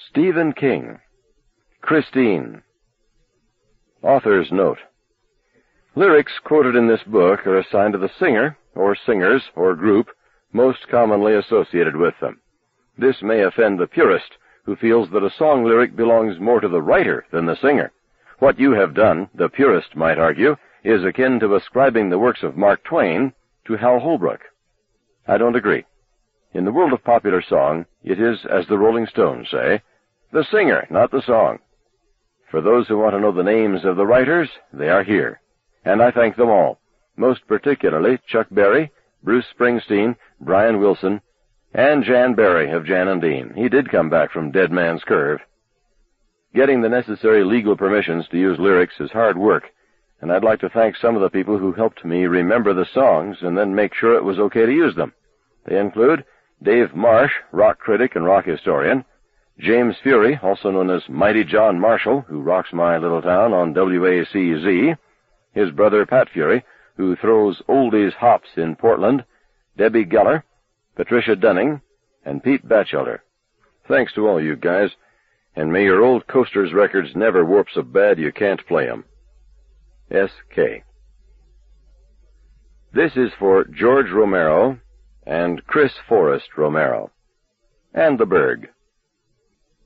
Stephen King. Christine. Author's note. Lyrics quoted in this book are assigned to the singer, or singers, or group most commonly associated with them. This may offend the purist, who feels that a song lyric belongs more to the writer than the singer. What you have done, the purist might argue, is akin to ascribing the works of Mark Twain to Hal Holbrook. I don't agree. In the world of popular song, it is, as the Rolling Stones say, the singer, not the song. For those who want to know the names of the writers, they are here, and I thank them all, most particularly Chuck Berry, Bruce Springsteen, Brian Wilson, and Jan Berry of Jan and Dean. He did come back from Dead Man's Curve. Getting the necessary legal permissions to use lyrics is hard work, and I'd like to thank some of the people who helped me remember the songs and then make sure it was okay to use them. They include Dave Marsh, rock critic and rock historian, James Fury, also known as Mighty John Marshall, who rocks my little town on WACZ, his brother Pat Fury, who throws oldies hops in Portland, Debbie Geller, Patricia Dunning, and Pete Batchelder. Thanks to all you guys, and may your old Coasters records never warp so bad you can't play 'em. S.K. This is for George Romero and Chris Forrest Romero, and the Berg.